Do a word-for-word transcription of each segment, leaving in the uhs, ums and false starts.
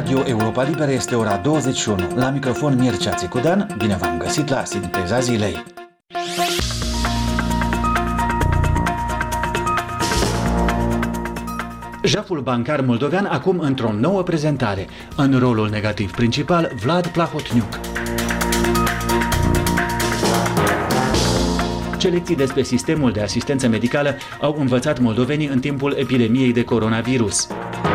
Radio Europa Liberă este ora douăzeci și unu. La microfon Mircea Țicudan, bine v-am găsit la Sinteza Zilei. Jaful bancar moldovean acum într-o nouă prezentare. În rolul negativ principal, Vlad Plahotniuc. Ce lecții despre sistemul de asistență medicală au învățat moldovenii în timpul epidemiei de coronavirus?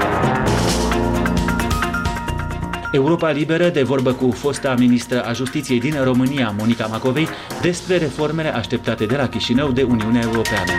Europa Liberă de vorbă cu fosta ministră a Justiției din România, Monica Macovei, despre reformele așteptate de la Chișinău de Uniunea Europeană.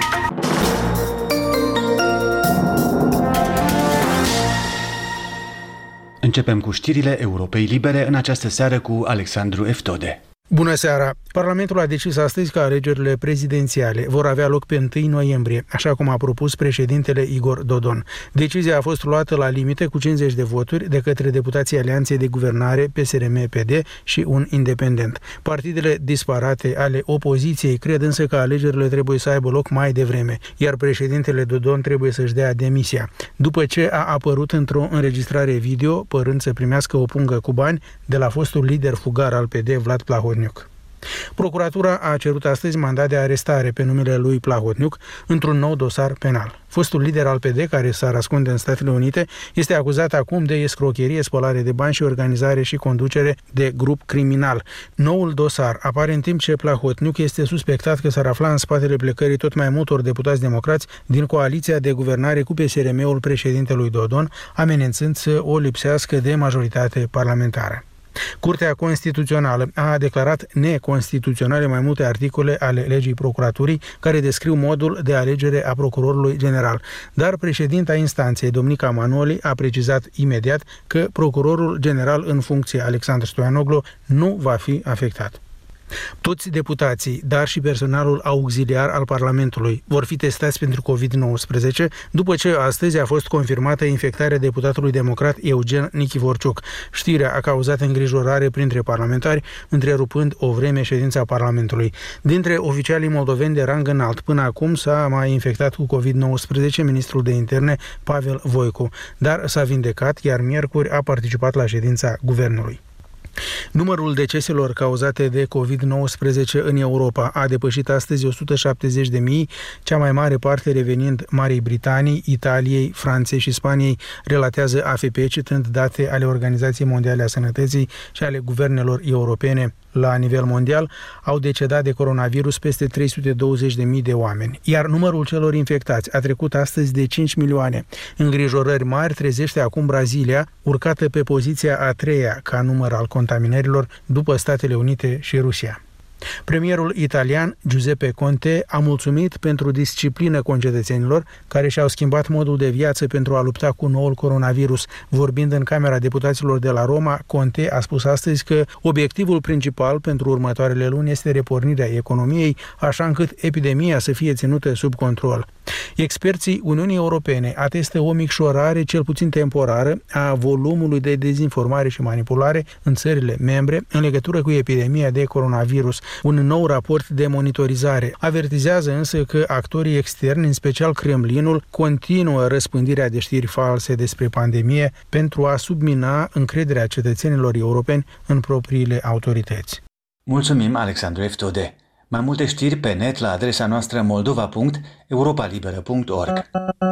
Începem cu știrile Europei Libere în această seară cu Alexandru Eftode. Bună seara! Parlamentul a decis astăzi că alegerile prezidențiale vor avea loc pe întâi noiembrie, așa cum a propus președintele Igor Dodon. Decizia a fost luată la limite cu cincizeci de voturi de către deputații Alianței de Guvernare, P S R M P D și un independent. Partidele disparate ale opoziției cred însă că alegerile trebuie să aibă loc mai devreme, iar președintele Dodon trebuie să-și dea demisia, după ce a apărut într-o înregistrare video, părând să primească o pungă cu bani de la fostul lider fugar al P D, Vlad Plahotniuc. Procuratura a cerut astăzi mandat de arestare pe numele lui Plahotniuc într-un nou dosar penal. Fostul lider al P D, care s-ar ascunde în Statele Unite, este acuzat acum de escrocherie, spălare de bani și organizare și conducere de grup criminal. Noul dosar apare în timp ce Plahotniuc este suspectat că s-ar afla în spatele plecării tot mai multor deputați democrați din coaliția de guvernare cu P S R M-ul președintelui Dodon, amenințând să o lipsească de majoritate parlamentară. Curtea Constituțională a declarat neconstituționale mai multe articole ale legii procuraturii care descriu modul de alegere a procurorului general, dar președinta instanței, Domnica Manoli, a precizat imediat că procurorul general în funcție, Alexandru Stoianoglu, nu va fi afectat. Toți deputații, dar și personalul auxiliar al Parlamentului vor fi testați pentru covid nouăsprezece, după ce astăzi a fost confirmată infectarea deputatului democrat Eugen Nichiforciuc. Știrea a cauzat îngrijorare printre parlamentari, întrerupând o vreme ședința Parlamentului. Dintre oficialii moldoveni de rang înalt, până acum s-a mai infectat cu covid nouăsprezece ministrul de interne Pavel Voicu, dar s-a vindecat, iar miercuri a participat la ședința guvernului. Numărul deceselor cauzate de covid nouăsprezece în Europa a depășit astăzi o sută șaptezeci de mii, cea mai mare parte revenind Marii Britanii, Italiei, Franței și Spaniei, relatează A F P, citând date ale Organizației Mondiale a Sănătății și ale guvernelor europene. La nivel mondial au decedat de coronavirus peste trei sute douăzeci de mii de oameni, iar numărul celor infectați a trecut astăzi de cinci milioane. Îngrijorări mari trezește acum Brazilia, urcată pe poziția a treia ca număr al contaminărilor după Statele Unite și Rusia. Premierul italian Giuseppe Conte a mulțumit pentru disciplină concetățenilor care și-au schimbat modul de viață pentru a lupta cu noul coronavirus. Vorbind în Camera Deputaților de la Roma, Conte a spus astăzi că obiectivul principal pentru următoarele luni este repornirea economiei, așa încât epidemia să fie ținută sub control. Experții Uniunii Europene atestă o micșorare, cel puțin temporară, a volumului de dezinformare și manipulare în țările membre în legătură cu epidemia de coronavirus. Un nou raport de monitorizare avertizează însă că actorii externi, în special Kremlinul, continuă răspândirea de știri false despre pandemie pentru a submina încrederea cetățenilor europeni în propriile autorități. Mulțumim, Alexandru Eftode. Mai multe știri pe net la adresa noastră moldova punct europalibera punct org.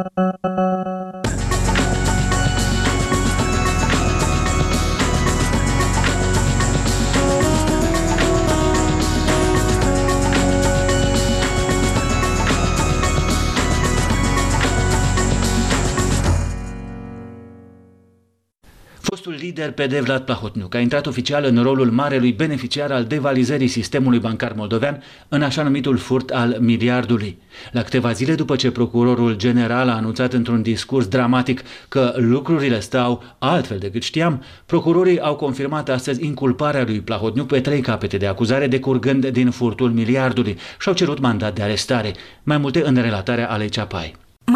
Fostul lider P D Vlad Plahotniuc a intrat oficial în rolul marelui beneficiar al devalizării sistemului bancar moldovean în așa numitul furt al miliardului. La câteva zile după ce procurorul general a anunțat într-un discurs dramatic că lucrurile stau altfel decât știam, procurorii au confirmat astăzi inculparea lui Plahotniuc pe trei capete de acuzare decurgând din furtul miliardului și au cerut mandat de arestare. Mai multe în relatarea Alei Ceapai.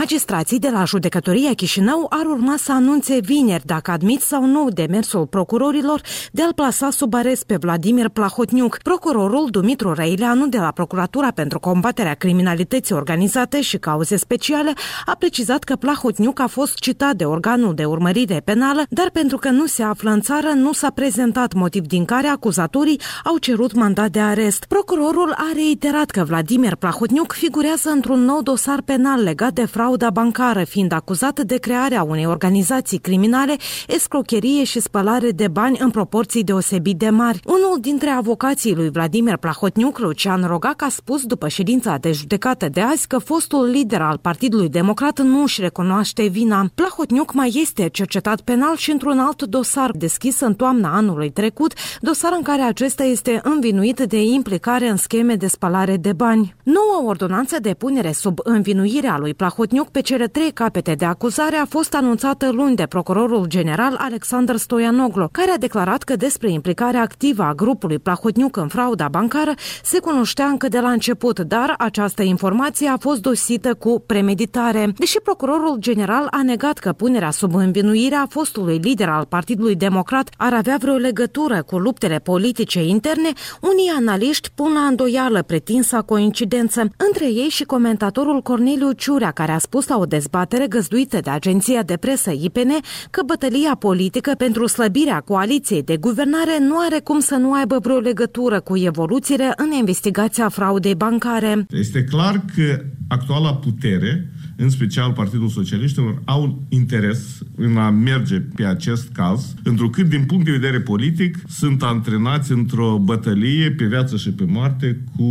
Magistrații de la Judecătoria Chișinău ar urma să anunțe vineri dacă admit sau nu demersul procurorilor de a-l plasa sub arest pe Vladimir Plahotniuc. Procurorul Dumitru Răileanu de la Procuratura pentru combaterea criminalității organizate și cauze speciale a precizat că Plahotniuc a fost citat de organul de urmărire penală, dar pentru că nu se află în țară, nu s-a prezentat, motiv din care acuzatorii au cerut mandat de arest. Procurorul a reiterat că Vladimir Plahotniuc figurează într-un nou dosar penal legat de frauda bancară, fiind acuzat de crearea unei organizații criminale, escrocherie și spălare de bani în proporții deosebit de mari. Unul dintre avocații lui Vladimir Plahotniuc, Lucian Rogac, a spus după ședința de judecată de azi că fostul lider al Partidului Democrat nu își recunoaște vina. Plahotniuc mai este cercetat penal și într-un alt dosar deschis în toamna anului trecut, dosar în care acesta este învinuit de implicare în scheme de spălare de bani. Noua ordonanță de punere sub învinuire a lui Plahotniuc pe cele trei capete de acuzare a fost anunțată luni de procurorul general Alexandru Stoianoglu, care a declarat că despre implicarea activă a grupului Plahotniuc în frauda bancară se cunoștea încă de la început, dar această informație a fost dosită cu premeditare. Deși procurorul general a negat că punerea sub învinuire a fostului lider al Partidului Democrat ar avea vreo legătură cu luptele politice interne, unii analiști pun la îndoială pretinsa coincidență, între ei și comentatorul Corneliu Ciurea, care a spus la o dezbatere găzduită de agenția de presă I P N că bătălia politică pentru slăbirea coaliției de guvernare nu are cum să nu aibă vreo legătură cu evoluțiile în investigația fraudei bancare. Este clar că actuala putere, în special Partidul Socialiștilor, au interes în a merge pe acest caz, întrucât din punct de vedere politic sunt antrenați într-o bătălie pe viață și pe moarte cu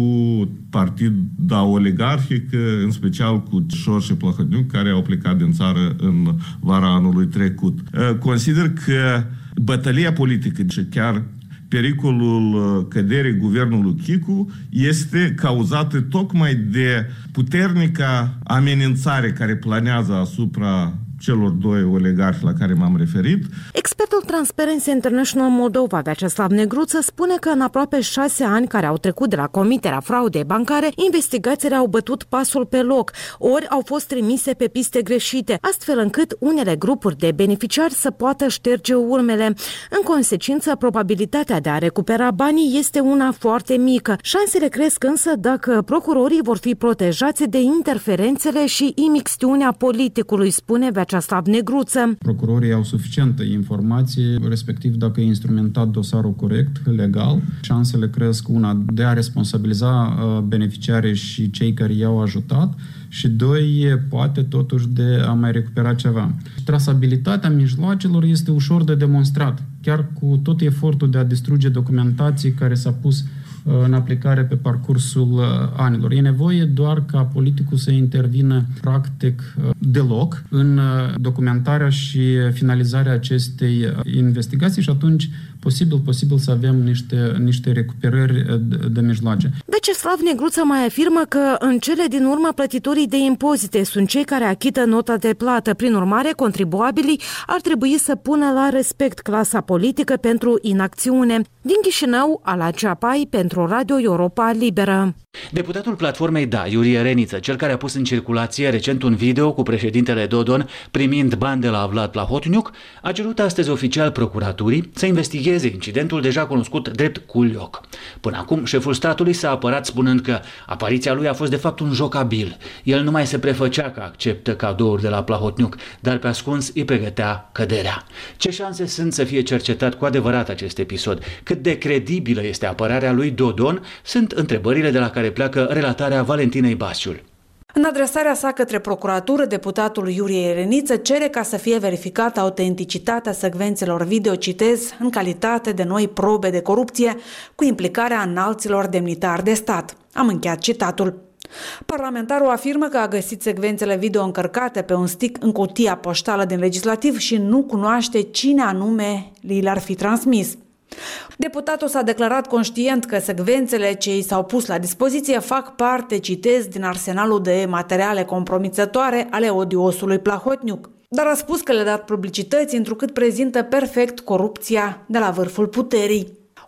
partida oligarhică, în special cu Șor și Plahotniuc, care au plecat din țară în vara anului trecut. Consider că bătălia politică și chiar pericolul căderii guvernului Chicu este cauzată tocmai de puternica amenințare care planează asupra celor doi oligarhi la care m-am referit. Expertul Transparency International Moldova, Vyacheslav Negruță, spune că în aproape șase ani care au trecut de la comiterea fraudei bancare, investigațiile au bătut pasul pe loc, ori au fost trimise pe piste greșite, astfel încât unele grupuri de beneficiari să poată șterge urmele. În consecință, probabilitatea de a recupera banii este una foarte mică. Șansele cresc însă dacă procurorii vor fi protejați de interferențele și imixtiunea politicului, spune Vyacheslav Negruță. Procurorii au suficientă informație, respectiv dacă e instrumentat dosarul corect, legal, șansele cresc, una, de a responsabiliza beneficiarii și cei care i-au ajutat și doi, poate totuși de a mai recupera ceva. Trasabilitatea mijloacelor este ușor de demonstrat, chiar cu tot efortul de a distruge documentații care s-a pus în aplicare pe parcursul anilor. E nevoie doar ca politicul să intervină practic deloc în documentarea și finalizarea acestei investigații și atunci posibil, posibil să avem niște, niște recuperări de mijloace. Vyacheslav Negruță mai afirmă că în cele din urmă plătitorii de impozite sunt cei care achită nota de plată. Prin urmare, contribuabilii ar trebui să pună la respect clasa politică pentru inacțiune. Din Chișinău, Ala Ceapai, pentru Radio Europa Liberă. Deputatul platformei Da, Iurie Reniță, cel care a pus în circulație recent un video cu președintele Dodon primind bani de la Vlad Plahotniuc, a cerut astăzi oficial procuraturii să investigheze incidentul deja cunoscut drept culioc. Până acum, șeful statului s-a apărat spunând că apariția lui a fost de fapt un joc abil. El nu mai se prefăcea că acceptă cadouri de la Plahotniuc, dar pe ascuns îi pregătea căderea. Ce șanse sunt să fie cercetat cu adevărat acest episod? Cât de credibilă este apărarea lui Dodon? Sunt întrebările de la care pleacă relatarea Valentinei Basciul. În adresarea sa către procuratură, deputatul Iurie Reniță cere ca să fie verificată autenticitatea secvențelor video, citez, în calitate de noi probe de corupție cu implicarea înalților demnitari de stat. Am încheiat citatul. Parlamentarul afirmă că a găsit secvențele video încărcate pe un stick în cutia poștală din legislativ și nu cunoaște cine anume li le-ar fi transmis. Deputatul s-a declarat conștient că secvențele ce i s-au pus la dispoziție fac parte, citez, din arsenalul de materiale compromițătoare ale odiosului Plahotniuc, dar a spus că le-a dat publicității întrucât prezintă perfect corupția de la vârful puterii.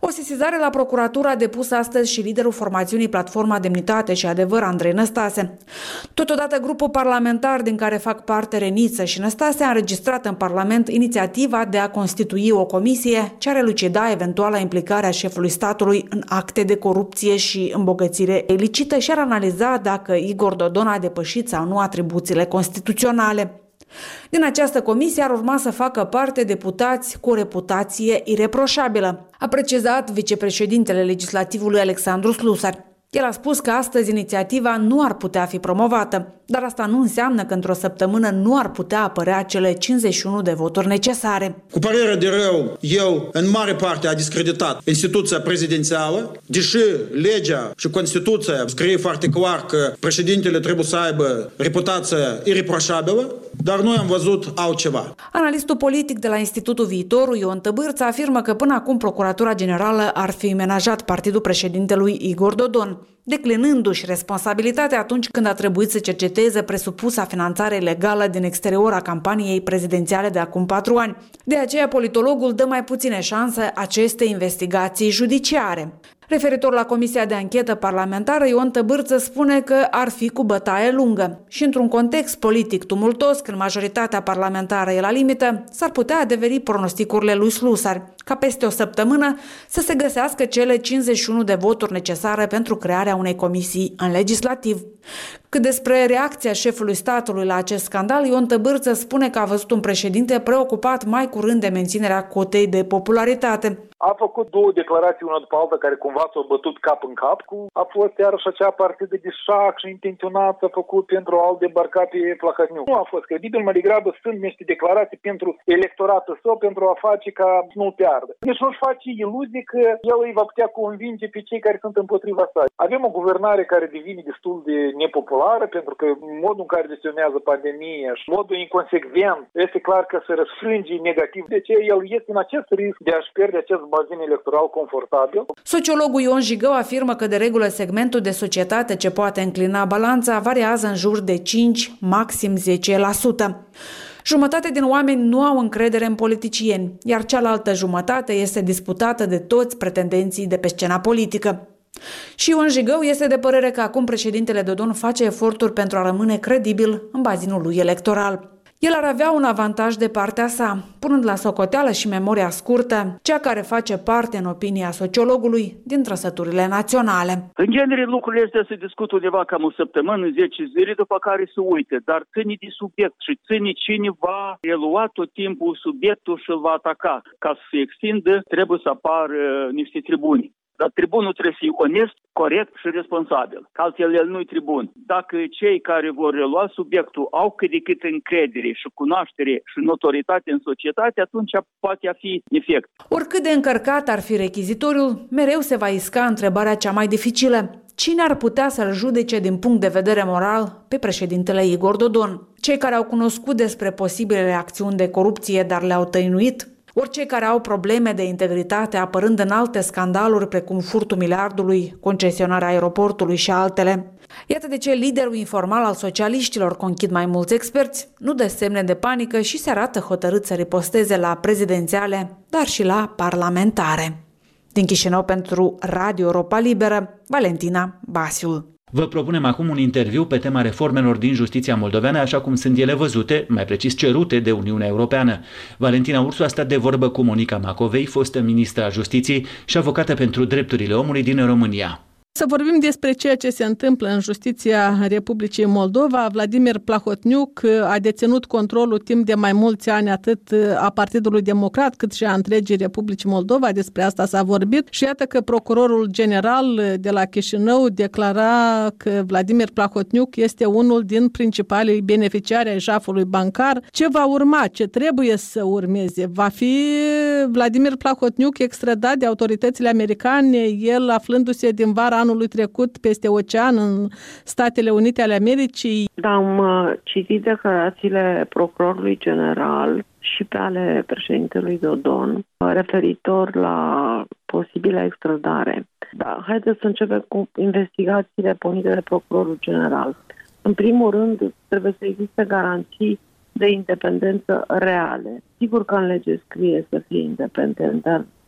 O sesizare la procuratură a depus astăzi și liderul formațiunii Platforma Demnitate și Adevăr, Andrei Năstase. Totodată, grupul parlamentar din care fac parte Reniță și Năstase a înregistrat în Parlament inițiativa de a constitui o comisie ce ar elucida eventuala implicare a șefului statului în acte de corupție și îmbogățire ilicită și ar analiza dacă Igor Dodon a depășit sau nu atribuțiile constituționale. Din această comisie ar urma să facă parte deputați cu o reputație ireproșabilă, a precizat vicepreședintele legislativului Alexandru Slusar. El a spus că astăzi inițiativa nu ar putea fi promovată, dar asta nu înseamnă că într-o săptămână nu ar putea apărea cele cincizeci și unu de voturi necesare. Cu părere de rău, eu în mare parte a discreditat instituția prezidențială, deși legea și Constituția scrie foarte clar că președintele trebuie să aibă reputație ireproșabilă, dar noi am văzut altceva. Analistul politic de la Institutul Viitorul, Ion Tăbârță, afirmă că până acum Procuratura Generală ar fi menajat partidul președintelui Igor Dodon, declinându-și responsabilitatea atunci când a trebuit să cerceteze presupusa finanțare ilegală din exterior a campaniei prezidențiale de acum patru ani. De aceea, politologul dă mai puține șanse acestei investigații judiciare. Referitor la Comisia de Anchetă Parlamentară, Ion Tăbârță spune că ar fi cu bătaie lungă și într-un context politic tumultos, când majoritatea parlamentară e la limită, s-ar putea adeveri pronosticurile lui Slusar, ca peste o săptămână să se găsească cele cincizeci și unu de voturi necesare pentru crearea unei comisii în legislativ. Cât despre reacția șefului statului la acest scandal, Ion Tăbârță spune că a văzut un președinte preocupat mai curând de menținerea cotei de popularitate. A făcut două declarații una după alta care cumva s-au bătut cap în cap. A fost iarăși acea partidă de șac și intenționat a făcut pentru a-l debarca pe Plahotniuc. Nu a fost credibil, mai degrabă sunt niște declarații pentru electoratul său, pentru a face ca nu-l piardă. Deci nu-și face iluzii că el îi va putea convinge pe cei care sunt împotriva sa. Avem o guvernare care devine destul de nepopulară, pentru că modul în care gestionează pandemia și modul inconsecvent este clar că se răsfrânge negativ. De ce el este în acest risc de a-și pierde acest bazin electoral confortabil. Sociologul Ion Jigău afirmă că de regulă segmentul de societate ce poate înclina balanța variază în jur de cinci, maxim zece la sută. Jumătate din oameni nu au încredere în politicieni, iar cealaltă jumătate este disputată de toți pretendenții de pe scena politică. Și Ion Jigău este de părere că acum președintele Dodon face eforturi pentru a rămâne credibil în bazinul lui electoral. El ar avea un avantaj de partea sa, punând la socoteală și memoria scurtă, cea care face parte, în opinia sociologului, din trăsăturile naționale. În genere, lucrurile astea se discută undeva cam o săptămână, zece zile, după care se uite, dar ține de subiect și ține cine va relua tot timpul subiectul și îl va ataca. Ca să se extindă, trebuie să apară niște tribuni. Dar tribunul trebuie să fie onest, corect și responsabil. Altfel, el nu-i tribun. Dacă cei care vor relua subiectul au cât de cât încredere și cunoaștere și notoritate în societate, atunci poate fi efect. Oricât de încărcat ar fi rechizitoriul, mereu se va isca întrebarea cea mai dificilă. Cine ar putea să-l judece din punct de vedere moral pe președintele Igor Dodon? Cei care au cunoscut despre posibilele acțiuni de corupție, dar le-au tăinuit? Ori cei care au probleme de integritate apărând în alte scandaluri precum furtul miliardului, concesionarea aeroportului și altele. Iată de ce liderul informal al socialiștilor, conchid mai mulți experți, nu dă semne de panică și se arată hotărât să riposteze la prezidențiale, dar și la parlamentare. Din Chișinău pentru Radio Europa Liberă, Valentina Basiul. Vă propunem acum un interviu pe tema reformelor din justiția moldoveană, așa cum sunt ele văzute, mai precis cerute de Uniunea Europeană. Valentina Ursu a stat de vorbă cu Monica Macovei, fostă ministra Justiției și avocată pentru drepturile omului din România. Să vorbim despre ceea ce se întâmplă în justiția Republicii Moldova. Vladimir Plahotniuc a deținut controlul timp de mai mulți ani atât a Partidului Democrat cât și a întregii Republicii Moldova. Despre asta s-a vorbit și iată că procurorul general de la Chișinău declara că Vladimir Plahotniuc este unul din principalii beneficiari ai jafului bancar. Ce va urma? Ce trebuie să urmeze? Va fi Vladimir Plahotniuc extradat de autoritățile americane, el aflându-se din vara anului trecut peste ocean în Statele Unite ale Americii? Da, am citit declarațiile procurorului general și pe ale președintelui Dodon referitor la posibilă extradare. Da, haideți să începem cu investigațiile pornite de procurorul general. În primul rând, trebuie să existe garanții de independență reale. Sigur că în lege scrie să fie independent, dar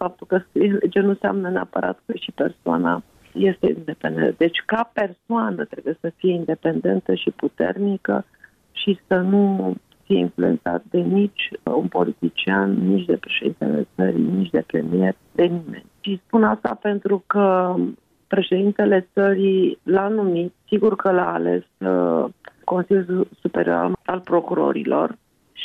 faptul că scrie lege nu înseamnă neapărat că și persoana este independentă. Deci ca persoană trebuie să fie independentă și puternică și să nu fie influențat de nici un politician, nici de președintele țării, nici de premier, de nimeni. Și spun asta pentru că președintele țării l-a numit, sigur că l-a ales uh, Consiliul Superior al Procurorilor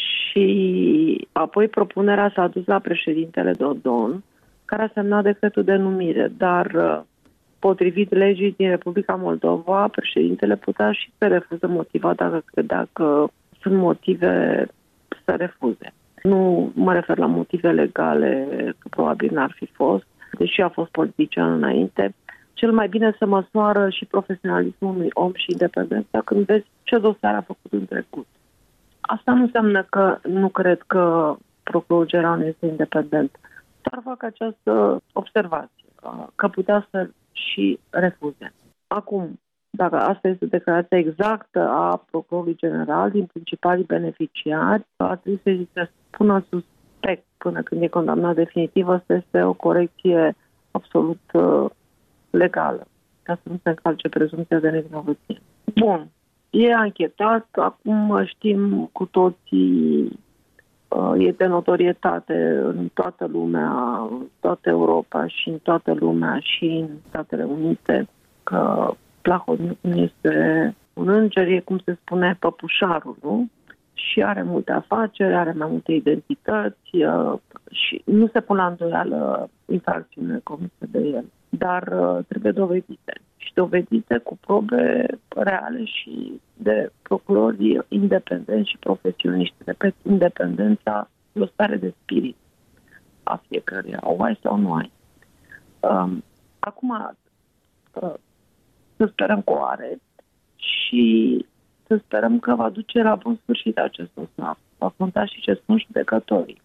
și apoi propunerea s-a dus la președintele Dodon, care a semnat decretul de numire, dar uh, potrivit legii din Republica Moldova, președintele putea și să refuze motivat dacă credea că sunt motive să refuze. Nu mă refer la motive legale, că probabil n-ar fi fost, deși a fost politician înainte. Cel mai bine se măsoară și profesionalismul unui om și independența când vezi ce dosare a făcut în trecut. Asta nu înseamnă că nu cred că procurorul general este independent, dar fac această observație, că putea să și refuze. Acum, dacă asta este declarația exactă a procurorului general din principalii beneficiari, ar trebui să se spună suspect până când e condamnat definitiv. Asta este o corecție absolut uh, legală, ca să nu se încalce prezumția de nevinovăție. Bun, e anchetat, acum știm cu toții, uh, e de notorietate în toată lumea, în toată Europa și în toată lumea și în Statele Unite, că Plahotniuc nu este un înger, e cum se spune păpușarul, nu? Și are multe afaceri, are mai multe identități uh, și nu se pun la îndoială infracțiunile comise de el, dar uh, trebuie dovedite. Și dovedite cu probe reale și de procurori independenți și profesioniști. Repet, independența e o stare de spirit a fiecăruia. O ai sau nu ai. Um, acum, uh, să sperăm că o are și să sperăm că va duce la bun sfârșit acest dosar. Va conta și ce spun judecătorii.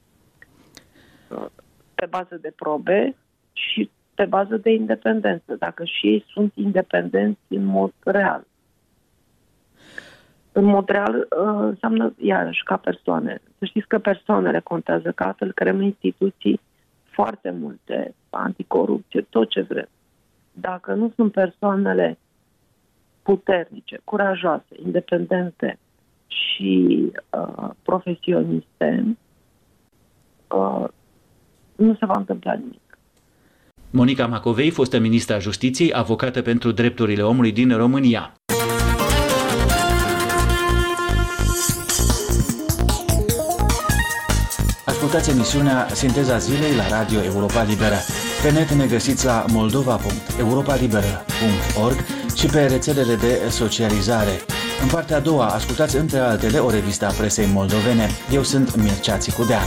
Pe bază de probe și pe bază de independență, dacă și ei sunt independenți în mod real. În mod real înseamnă, iarăși, ca persoane. Să știți că persoanele contează, că altfel creăm instituții foarte multe, anticorupție, tot ce vrem. Dacă nu sunt persoanele puternice, curajoase, independente și uh, profesioniste, uh, nu se va întâmpla nimic. Monica Macovei, fostă ministra Justiției, avocată pentru drepturile omului din România. Ascultați emisiunea Sinteza Zilei la Radio Europa Liberă. Pe net ne găsiți la moldova punct europa liberă punct org și pe rețelele de socializare. În partea a doua, ascultați între altele o revistă a presei moldovene. Eu sunt Mircea Țicudean.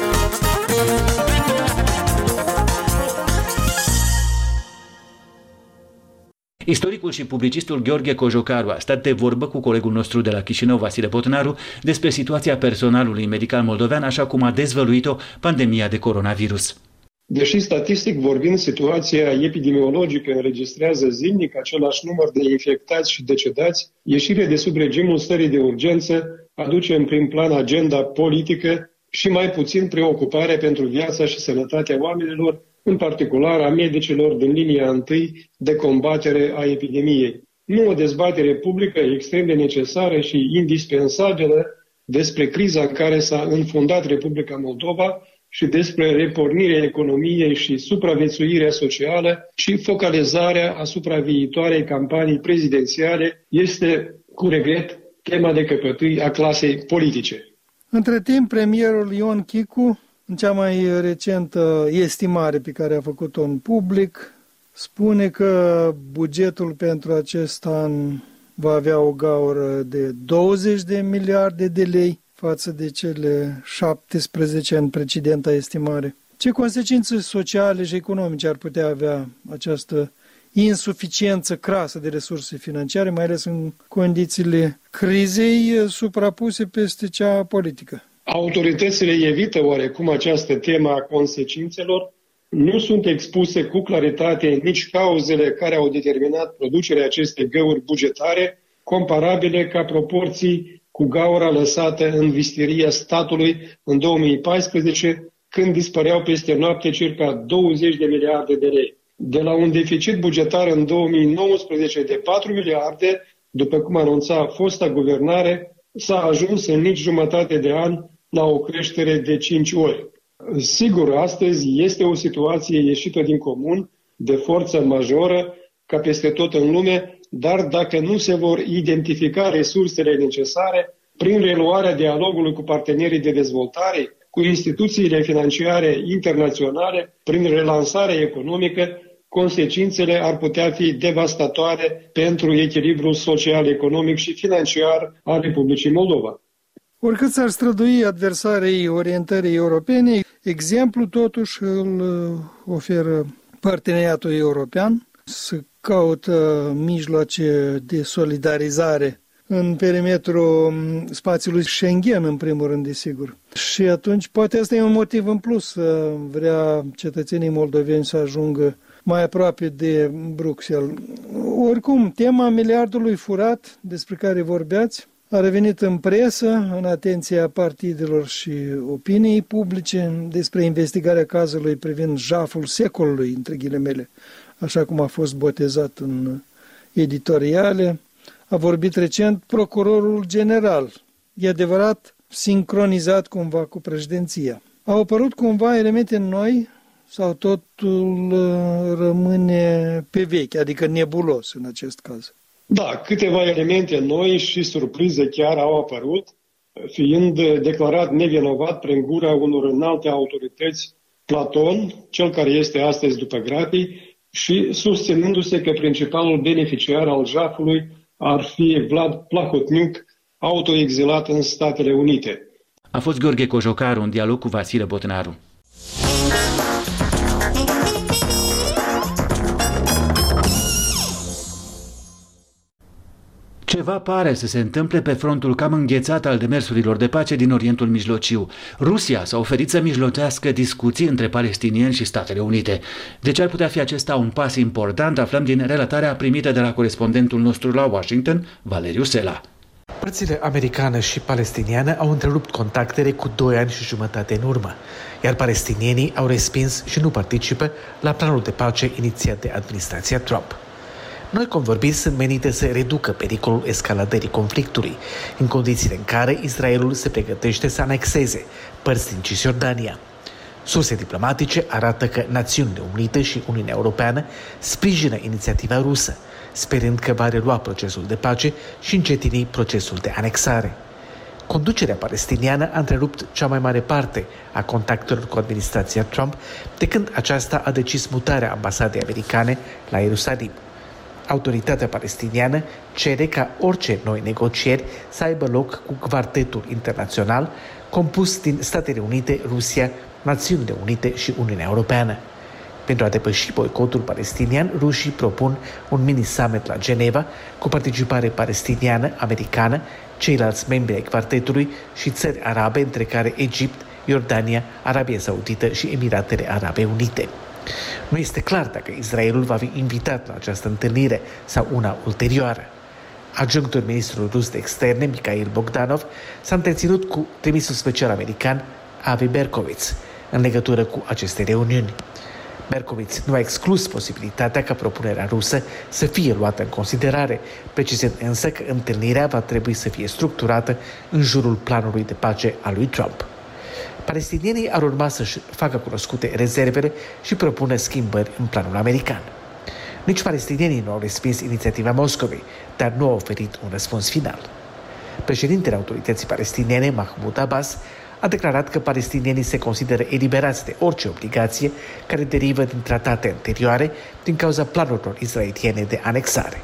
Istoricul și publicistul Gheorghe Cojocaru a stat de vorbă cu colegul nostru de la Chișinău, Vasile Botnaru, despre situația personalului medical moldovean, așa cum a dezvăluit-o pandemia de coronavirus. Deși statistic vorbind, situația epidemiologică înregistrează zilnic același număr de infectați și decedați, ieșirea de sub regimul stării de urgență aduce în prim plan agenda politică și mai puțin preocupare pentru viața și sănătatea oamenilor, în particular a medicilor din linia întâi de combatere a epidemiei. Nu o dezbatere publică extrem de necesară și indispensabilă despre criza în care s-a înfundat Republica Moldova și despre repornirea economiei și supraviețuirea socială și focalizarea asupra viitoarei campanii prezidențiale este, cu regret, tema de căpătâi a clasei politice. Între timp, premierul Ion Chicu, în cea mai recentă estimare pe care a făcut-o în public, spune că bugetul pentru acest an va avea o gaură de douăzeci de miliarde de lei față de cele șaptesprezece în precedenta estimare. Ce consecințe sociale și economice ar putea avea această insuficiență crasă de resurse financiare, mai ales în condițiile crizei suprapuse peste cea politică? Autoritățile evită oarecum această temă a consecințelor, nu sunt expuse cu claritate nici cauzele care au determinat producerea acestei găuri bugetare, comparabile ca proporții cu gaura lăsată în visteria statului în două mii paisprezece, când dispăreau peste noapte circa douăzeci de miliarde de lei. De la un deficit bugetar în două mii nouăsprezece de patru miliarde, după cum anunța fosta guvernare, s-a ajuns în nici jumătate de an la o creștere de cinci ori. Sigur, astăzi este o situație ieșită din comun, de forță majoră, ca peste tot în lume, dar dacă nu se vor identifica resursele necesare, prin reluarea dialogului cu partenerii de dezvoltare, cu instituțiile financiare internaționale, prin relansarea economică, consecințele ar putea fi devastatoare pentru echilibrul social, economic și financiar al Republicii Moldova. Oricât s-ar strădui adversarii orientării europene, exemplu totuși îl oferă parteneriatul european, să caută mijloace de solidarizare în perimetrul spațiului Schengen, în primul rând, desigur. Și atunci, poate asta e un motiv în plus să vrea cetățenii moldoveni să ajungă mai aproape de Bruxelles. Oricum, tema miliardului furat, despre care vorbeați, a revenit în presă, în atenția partidelor și opiniei publice, despre investigarea cazului privind jaful secolului, între ghilimele, așa cum a fost botezat în editoriale. A vorbit recent procurorul general, e adevărat, sincronizat cumva cu președinția. Au apărut cumva elemente noi sau totul rămâne pe vechi, adică nebulos în acest caz? Da, câteva elemente noi și surprize chiar au apărut, fiind declarat nevinovat prin gura unor înalte autorități Platon, cel care este astăzi după gratii, și susținându-se că principalul beneficiar al jafului ar fi Vlad Plahotniuc, autoexilat în Statele Unite. A fost Gheorghe Cojocaru în dialog cu Vasile Botnaru. Ceva pare să se întâmple pe frontul cam înghețat al demersurilor de pace din Orientul Mijlociu. Rusia s-a oferit să mijlocească discuții între palestinieni și Statele Unite. De ce ar putea fi acesta un pas important, aflăm din relatarea primită de la corespondentul nostru la Washington, Valeriu Sela. Părțile americană și palestiniană au întrerupt contactele cu doi ani și jumătate în urmă, iar palestinienii au respins și nu participă la planul de pace inițiat de administrația Trump. Noi convorbiri sunt menite să reducă pericolul escaladării conflictului, în condițiile în care Israelul se pregătește să anexeze părți din Cisjordania. Surse diplomatice arată că Națiunile Unite și Uniunea Europeană sprijină inițiativa rusă, sperând că va relua procesul de pace și încetini procesul de anexare. Conducerea palestiniană a întrerupt cea mai mare parte a contactelor cu administrația Trump de când aceasta a decis mutarea ambasadei americane la Ierusalim. Autoritatea palestiniană cere ca orice noi negocieri să aibă loc cu quartetul internațional compus din Statele Unite, Rusia, Națiunile Unite și Uniunea Europeană. Pentru a depăși boicotul palestinian, rușii propun un mini-summit la Geneva cu participare palestiniană, americană, ceilalți membri ai quartetului și țări arabe, între care Egipt, Iordania, Arabia Saudită și Emiratele Arabe Unite. Nu este clar dacă Israelul va fi invitat la această întâlnire sau una ulterioară. Adjunctul ministrului rus de externe, Mikhail Bogdanov, s-a întreținut cu trimisul special american Avi Berkowitz în legătură cu aceste reuniuni. Berkowitz nu a exclus posibilitatea ca propunerea rusă să fie luată în considerare, precizând însă că întâlnirea va trebui să fie structurată în jurul planului de pace al lui Trump. Palestinienii ar urma să-și facă cunoscute rezervele și propună schimbări în planul american. Nici palestinienii nu au respins inițiativa Moscovei, dar nu au oferit un răspuns final. Președintele autorității palestiniene, Mahmoud Abbas, a declarat că palestinienii se consideră eliberați de orice obligație care derivă din tratate anterioare din cauza planurilor israeliene de anexare.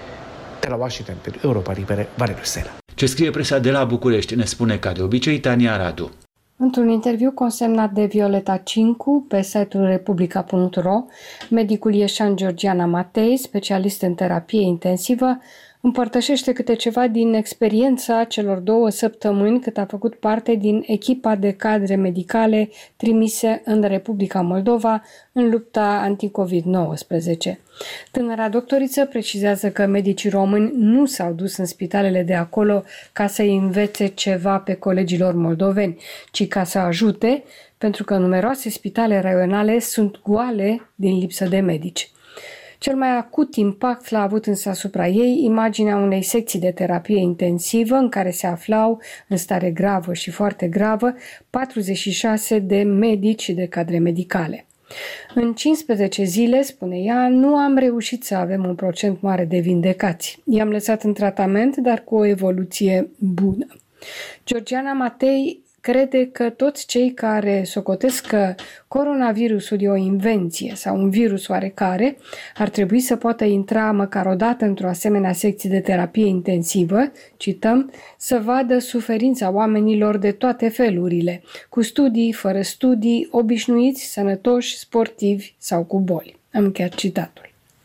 De la Washington pentru Europa Liberă, Valeriu Sela. Ce scrie presa de la București ne spune ca de obicei Tania Radu. Într-un interviu consemnat de Violeta Cincu pe site-ul republica punct ro, medicul ieșan Georgiana Matei, specialist în terapie intensivă, împărtășește câte ceva din experiența celor două săptămâni cât a făcut parte din echipa de cadre medicale trimise în Republica Moldova în lupta anti-covid nouăsprezece. Tânăra doctoriță precizează că medicii români nu s-au dus în spitalele de acolo ca să-i învețe ceva pe colegilor moldoveni, ci ca să ajute, pentru că numeroase spitale raionale sunt goale din lipsă de medici. Cel mai acut impact l-a avut însă asupra ei imaginea unei secții de terapie intensivă în care se aflau, în stare gravă și foarte gravă, patruzeci și șase de medici și de cadre medicale. În cincisprezece zile, spune ea, nu am reușit să avem un procent mare de vindecați. I-am lăsat în tratament, dar cu o evoluție bună. Georgiana Matei crede că toți cei care socotesc că coronavirusul e o invenție sau un virus oarecare ar trebui să poată intra măcar o dată într-o asemenea secție de terapie intensivă, cităm, să vadă suferința oamenilor de toate felurile, cu studii, fără studii, obișnuiți, sănătoși, sportivi sau cu boli. Am încheiat citatul.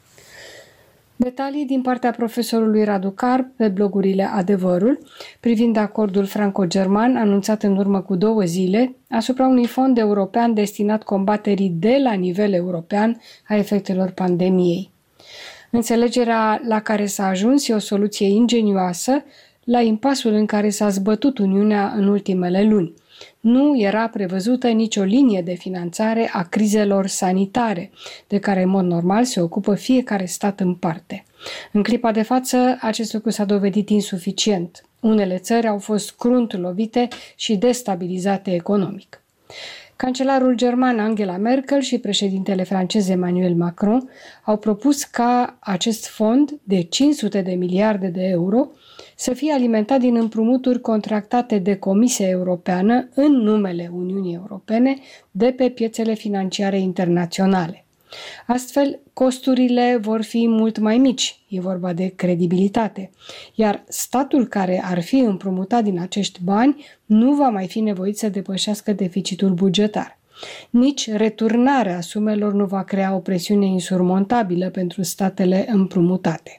Detalii din partea profesorului Radu Carp pe blogurile Adevărul privind acordul franco-german anunțat în urmă cu două zile asupra unui fond european destinat combaterii de la nivel european a efectelor pandemiei. Înțelegerea la care s-a ajuns e o soluție ingenioasă la impasul în care s-a zbătut Uniunea în ultimele luni. Nu era prevăzută nicio linie de finanțare a crizelor sanitare, de care în mod normal se ocupă fiecare stat în parte. În clipa de față, acest lucru s-a dovedit insuficient. Unele țări au fost crunt lovite și destabilizate economic. Cancelarul german Angela Merkel și președintele francez Emmanuel Macron au propus ca acest fond de cinci sute de miliarde de euro să fie alimentat din împrumuturi contractate de Comisia Europeană în numele Uniunii Europene de pe piețele financiare internaționale. Astfel, costurile vor fi mult mai mici, e vorba de credibilitate, iar statul care ar fi împrumutat din acești bani nu va mai fi nevoit să depășească deficitul bugetar. Nici returnarea sumelor nu va crea o presiune insurmontabilă pentru statele împrumutate.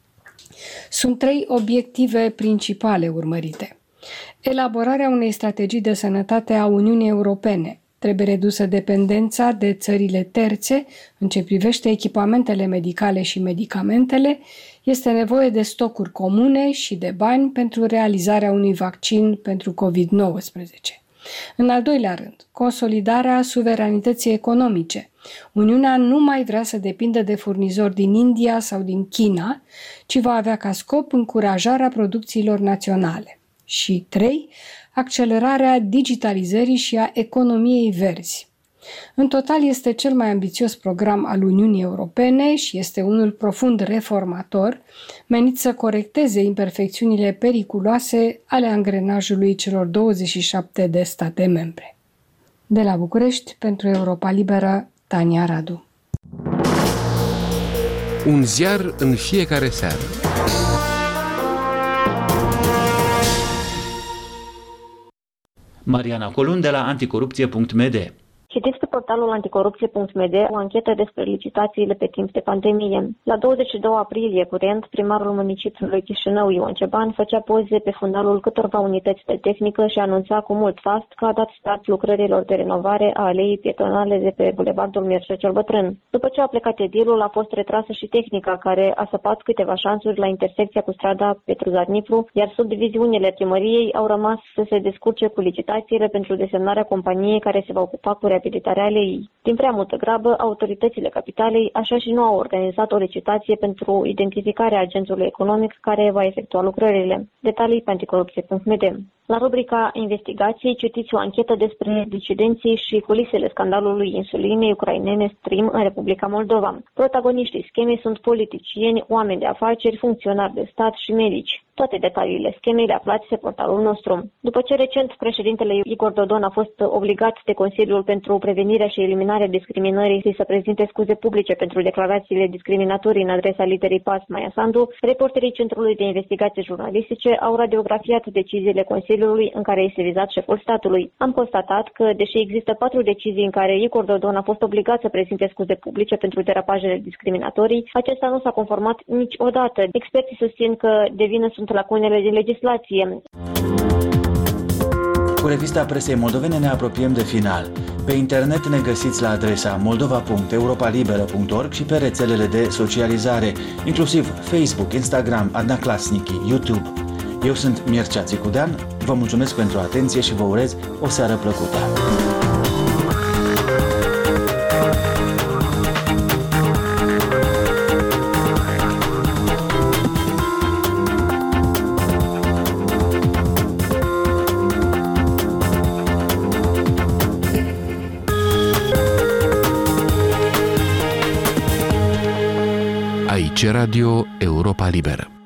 Sunt trei obiective principale urmărite. Elaborarea unei strategii de sănătate a Uniunii Europene. Trebuie redusă dependența de țările terțe în ce privește echipamentele medicale și medicamentele. Este nevoie de stocuri comune și de bani pentru realizarea unui vaccin pentru covid nouăsprezece. În al doilea rând, consolidarea suveranității economice. Uniunea nu mai vrea să depindă de furnizori din India sau din China, ci va avea ca scop încurajarea producțiilor naționale. Și trei, accelerarea digitalizării și a economiei verzi. În total este cel mai ambițios program al Uniunii Europene și este unul profund reformator, menit să corecteze imperfecțiunile periculoase ale angrenajului celor douăzeci și șapte de state membre. De la București, pentru Europa Liberă, Tania Radu. Un ziar în fiecare seară. Mariana Colun de la anticorupție punct m d. Citiți pe portalul anticorupție punct m d o anchetă despre licitațiile pe timp de pandemie. La douăzeci și doi aprilie curent, primarul municipiului Chișinău, Ion Ceban, făcea poze pe fundalul câtorva unități de tehnică și anunța cu mult fast că a dat start lucrărilor de renovare a aleii pietonale de pe bulevardul Mircea cel Bătrân. După ce a plecat edilul, a fost retrasă și tehnica, care a săpat câteva șansuri la intersecția cu strada Petruzar-Dnipru, iar subdiviziunile primăriei au rămas să se descurce cu licitațiile pentru desemnarea companiei care se va ocupa cu reabilitarea aleii. Din prea multă grabă, autoritățile capitalei așa și nu au organizat o licitație pentru identificarea agentului economic care va efectua lucrările. Detalii pe anticorupție punct m d. La rubrica Investigații citiți o anchetă despre decidenții și culisele scandalului insulinei ucrainene Stream în Republica Moldova. Protagoniștii schemei sunt politicieni, oameni de afaceri, funcționari de stat și medici. Toate detaliile schemei le aflați pe portalul nostru. După ce recent președintele Igor Dodon a fost obligat de Consiliul pentru Prevenirea și Eliminarea Discriminării să prezinte scuze publice pentru declarațiile discriminatorii în adresa literei P A S Maia Sandu, reporterii Centrului de Investigații Jurnalistice au radiografiat deciziile Consiliului civilului în care este vizat șeful statului. Am constatat că, deși există patru decizii în care Igor Dodon a fost obligat să prezinte scuze publice pentru derapajele discriminatorii, acesta nu s-a conformat niciodată. Experții susțin că de vină sunt lacunele din legislație. Cu revista presei moldovene ne apropiem de final. Pe internet ne găsiți la adresa moldova punct europalibera punct org și pe rețelele de socializare, inclusiv Facebook, Instagram, Adna Klasnici, YouTube. Eu sunt Mircea Țicudean, vă mulțumesc pentru atenție și vă urez o seară plăcută. Aici Radio Europa Liberă.